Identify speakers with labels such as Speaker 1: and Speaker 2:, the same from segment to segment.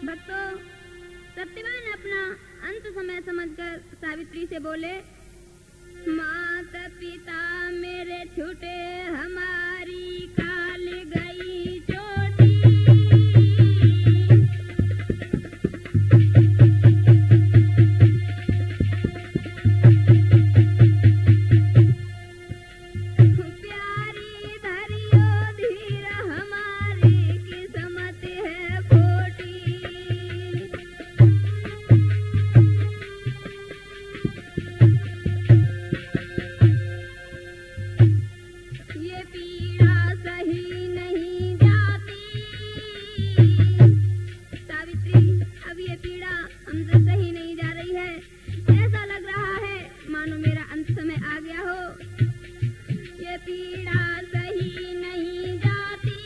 Speaker 1: भक्तों, सत्यवान अपना अंत समय समझकर सावित्री से बोले, माता पिता मेरे छूटे हमारी काल गई चोटी। प्यारी धरियो धीर हमारी किस्मत है खोटी। ये पीड़ा सही नहीं जाती। सावित्री, अब ये पीड़ा हमसे सही नहीं जा रही है। ऐसा लग रहा है मानो मेरा अंत समय आ गया हो। ये पीड़ा सही नहीं जाती।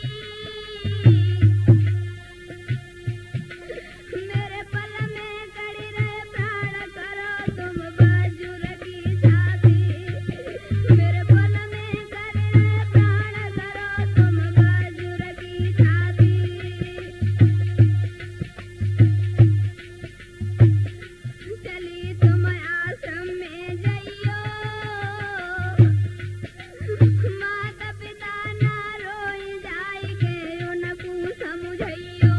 Speaker 1: मेरे पल में कड़ी रहे प्राण करो तुम बाजुर की छाती। मेरे पल में कड़ी रहे प्राण करो तुम बाजुर की छाती। चली तुम आश्रम में जइयो। माता पिता ना रोई जाई के उनको समझइयो।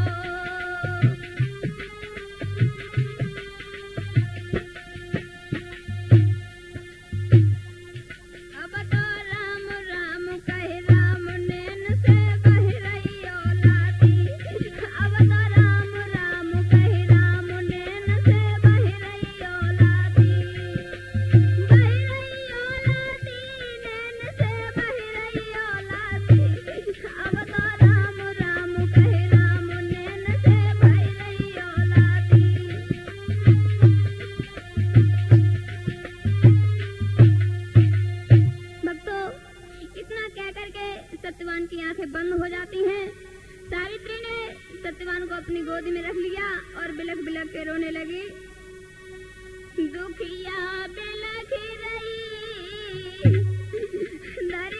Speaker 1: अब तो राम राम कहे राम नैन से बह रही औलादी। अब तो राम राम कहे राम नैन से बह रही औलादी। बह रही औलादी नैन से बह रही औलादी। अब तो राम राम कहे राम नैन से बह रही औलादी। भक्तों, इतना कह करके सत्यवान की आंखें बंद हो जाती हैं। सावित्री ने सत्यवान को अपनी गोद में रख लिया और बिलख बिलख के रोने लगी। दुखिया बिलख रही